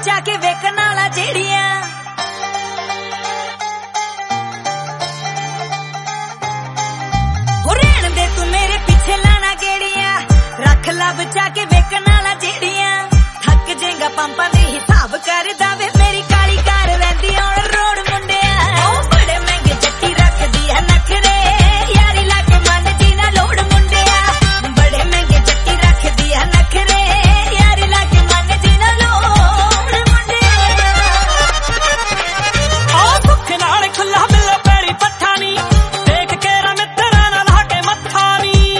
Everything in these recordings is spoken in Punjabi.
ਬਚਾ ਕੇ ਵੇਖਣ ਵਾਲਾ ਜਿਹੜੀਆਂ ਹੋ ਰਹਿਣ ਦੇ ਤੂੰ ਮੇਰੇ ਪਿੱਛੇ ਲਾਣਾ ਗੇੜੀਆਂ ਰੱਖ ਲਾ ਬਚਾ ਕੇ ਵੇਖਣ ਵਾਲਾ ਜਿਹੜੀਆਂ ਥੱਕ ਜੇਗਾ ਪੰਪਾਂ ਦੇ ਹਿਸਾਬ ਕਰਦਾ ਵੇ ਮੇਰੀ ਕਾਲੀ ਕਾਰ ਰਹਿੰਦੀ ਔਰ ਰੋਡ ਮੁੰਡਿਆ ਉਹ ਬੜੇ ਮਹਿੰਗੇ ਜੱਟੀ ਰੱਖਦੀ ਹੈ ਨਖਰੇ ਯਾਰੀ ਲਾ ਕੇ ਮਨ ਜੀ ਨਾ ਲੋੜ ਮੁੰਡਿਆ ਬੜੇ ਮਹਿੰਗੇ ਜੱਟੀ ਰੱਖਦੀ ਹੈ ਨਖਰੇ ਯਾਰੀ ਲਾ ਕੇ ਮਨ ਜੀ ਨਾ ਲੋੜ ਮੁੰਡਿਆ ਆ ਸੁੱਖ ਨਾਲ ਖੁੱਲਾ ਬਿੱਲ ਪੈਰੀ ਪੱਠਾ ਨੀ ਦੇਖ ਕੇ ਰਾ ਮਿੱਤਰਾਂ ਨਾਲ ਲਾ ਕੇ ਮੱਥਾ ਨੀ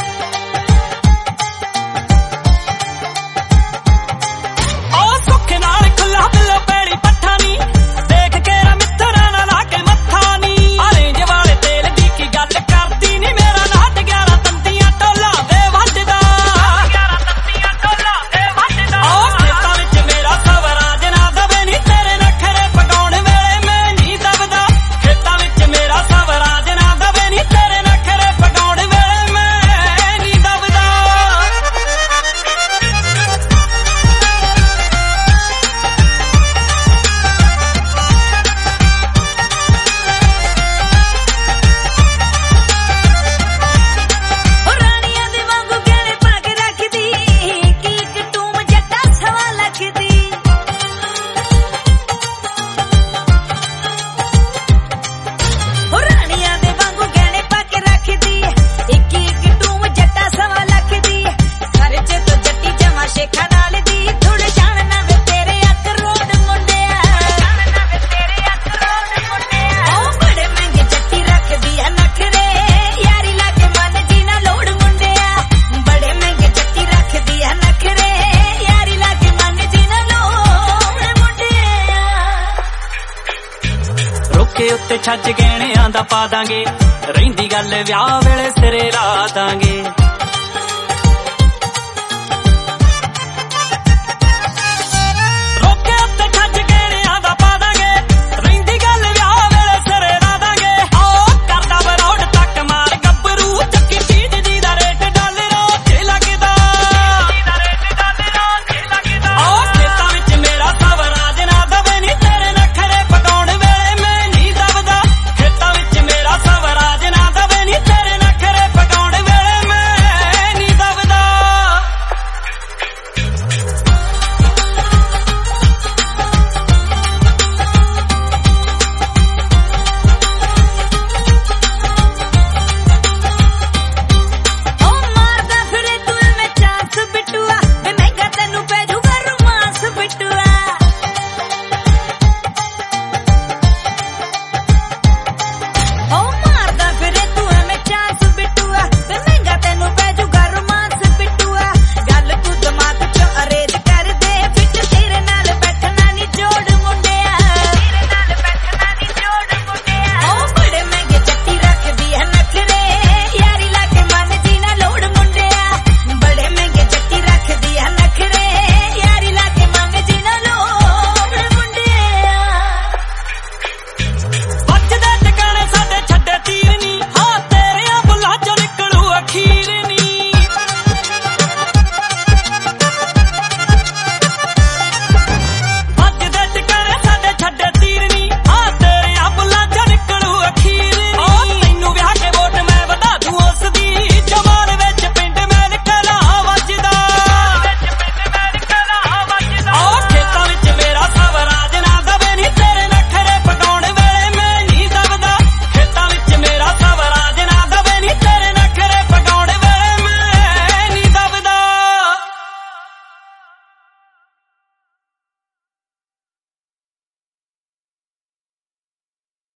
ਆ ਸੁੱਖ ਨਾਲ ਖੁੱਲਾ ਬਿੱਲ ਪੈਰੀ ਪੱਠਾ ਨੀ ਦੇਖ ਕੇ ਰਾ ਮਿੱਤਰਾਂ ਨਾਲ ਲਾ ਕੇ ਮੱਥਾ ਨੀ ਆਰੇਂਜ ਵਾਲੇ ਤੇਲ ਦੀ ਕੀ ਗੱਲ ਕਰਦੀ ਨੀ ਮੇਰਾ ਨਾਟ 11 ਤੰਦੀਆਂ ਟੋਲਾ ਦੇ ਵੱਜਦਾ 11 ਤੰਦੀਆਂ ਟੋਲਾ ਦੇ ਵੱਜਦਾ ਆ ਖੇਤਾਂ ਵਿੱਚ ਮੇਰਾ ਸਵਰਾਜ ਨਾ ਦਵੇ ਨੀ ਤੇਰੇ ਨਖਰੇ ਪਕਾਉਣ ਵੇਲੇ ਮੈਂ ਨਹੀਂ ਦਬਦਾ ਖੇਤਾਂ ਵਿੱਚ ਮੇਰਾ ਸਵਰਾਜ ਨਾ ਦਵੇ ਨੀ ਤੇਰੇ ਨਖਰੇ ਪਕਾਉਣ ਵੇਲੇ ਮੈਂ ਨਹੀਂ ਦਬਦਾ ਉਹ ਰਾਣੀਆਂ ਦੇ ਵਾਂਗੂ ਗਹਿਣੇ ਪਾ ਕੇ ਰੱਖਦੀ ਕੀ ਇੱਕ ਟੂਮ ਜੱਟਾ 1.5 ਲੱਖ ਦੀ ਉਹ ਰਾਣੀਆਂ ਦੇ ਵਾਂਗੂ ਗਹਿਣੇ ਪਾ ਕੇ ਰੱਖਦੀ ਇੱਕ ਟੂਮ ਜੱਟਾ 1.5 ਲੱਖ ਦੀ ਖਰਚੇ ਤੋਂ ਜੱਟੀ ਜਮਾ ਸ਼ੇਖਾਂ ਨਾਲ ਦੀ ਥੋੜ ਜਾਣ ਨਾ ਵੇ ਤੇਰੇ 1 ਕਰੋੜ ਮੁੰਡਿਆ ਜਾਣ ਨਾ ਵੇ ਤੇਰੇ 1 ਕਰੋੜ ਮੁੰਡਿਆ ਉਹ ਬੜੇ ਮਹਿੰਗੇ ਜੱਟੀ ਰੱਖਦੀ ਹੈ ਨਖਰੇ ਯਾਰੀ ਲਾ ਕੇ ਮਨ ਜੀ ਨਾ ਲੋੜ ਮੁੰਡਿਆ ਬੜੇ ਮਹਿੰਗੇ ਜੱਟੀ ਰੱਖਦੀ ਹੈ ਨਖਰੇ ਯਾਰੀ ਲਾ ਕੇ ਮਨ ਜੀ ਨਾ ਲੋੜ ਮੁੰਡਿਆ ਰੋਕੇ ਉੱਤੇ ਛੱਜ ਗਹਿਣਿਆਂ ਦਾ ਪਾ ਦਾਂਗੇ ਰਹਿੰਦੀ ਗੱਲ ਵਿਆਹ ਵੇਲੇ ਸਿਰੇ ਲਾ ਦਾਂਗੇ